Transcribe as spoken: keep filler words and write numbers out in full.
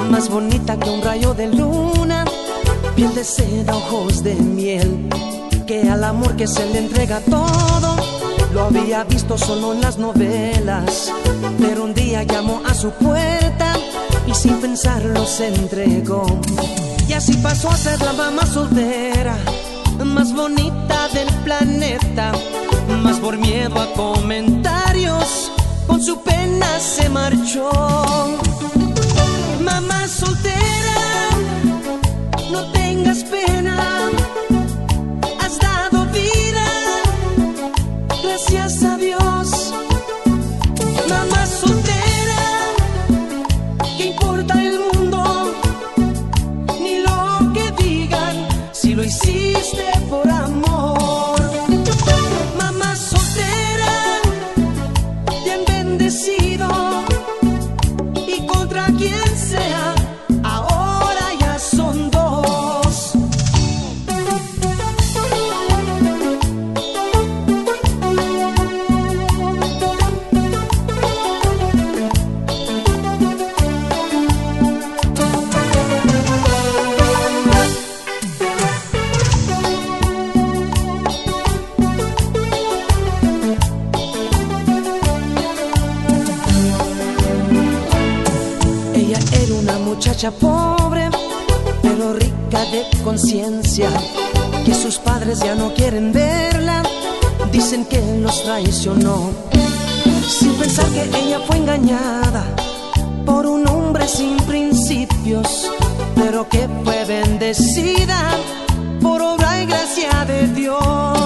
más bonita que un rayo de luna, piel de seda, ojos de miel, que al amor que se le entrega todo, lo había visto solo en las novelas. Pero un día llamó a su puerta y sin pensarlo se entregó. Y así pasó a ser la mamá soltera más bonita del planeta. Más por miedo a comentarios, con su pena se marchó. Mamá soltera, no tengas pena, has dado vida, gracias a Dios. Mamá soltera, ¿qué importa el mundo? Ni lo que digan, si lo hiciste por amor. Mamá soltera, te han bendecido, y contra quien sea, ahora ya son dos. Ella era una muchacha pobre, pero rica de conciencia, que sus padres ya no quieren verla, dicen que los traicionó, sin pensar que ella fue engañada por un hombre sin principios, pero que fue bendecida por obra y gracia de Dios.